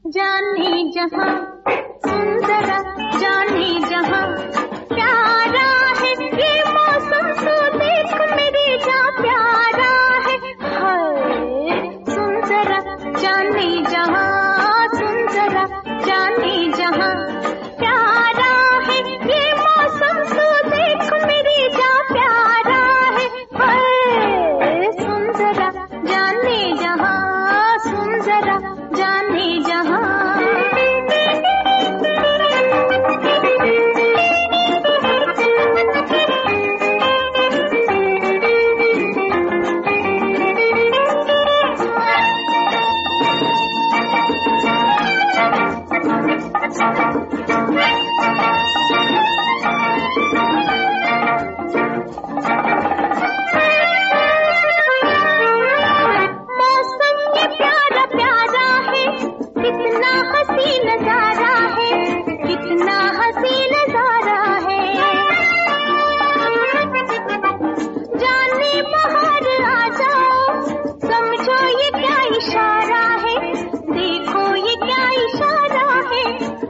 जाने जहां सुन जरा, जाने जहां प्यारा है ये मौसम, तो देख मेरे जा प्यारा है। हाय सुन जरा, जाने जहां सुन जरा, जाने जहां प्यारा है ये मौसम, तो देख मेरे जा प्यारा है। हाय सुन जरा, जाने जहां सुन जरा, जाने जहां। मौसम ये प्यारा प्यारा है, कितना हसी नजारा है, कितना हसी नजारा है। जाने बाहर आ जाओ, समझो ये क्या इशारा है, देखो ये क्या इशारा है।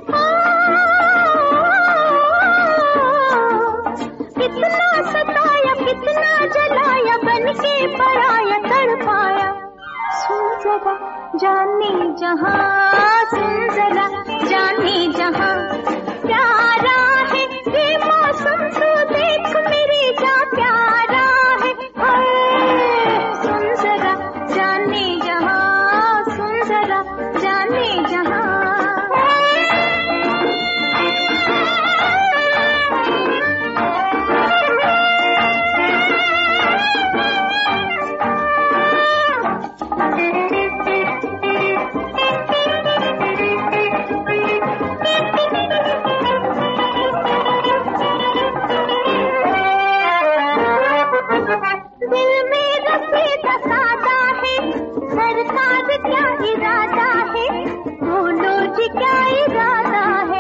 कितना सताया, कितना जलाया, बन के पराया तड़पाया। सुन जरा, जाने जहां सुन जरा, जाने जहां प्यारा है ये मौसम, तो देख मेरे जा प्यारा है। हाय सुन जरा, जाने जहां सुन जरा, जाने जहां। दिल में रफीदा सादा है, सरकार क्या इरादा है, बोलो जी क्या इरादा है।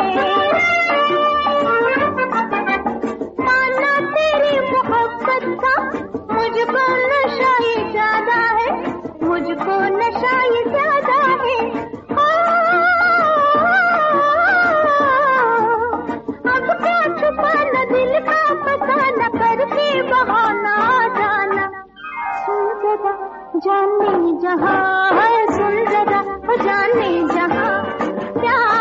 माना तेरी मोहब्बत का मुझको नशा ही ज्यादा है, मुझको नशा ही ज्यादा है। अब क्या छुपाना दिल का पता, करके बहाना जाना। सुन जरा, जाने जहां सुन जरा, जाने जहां प्यार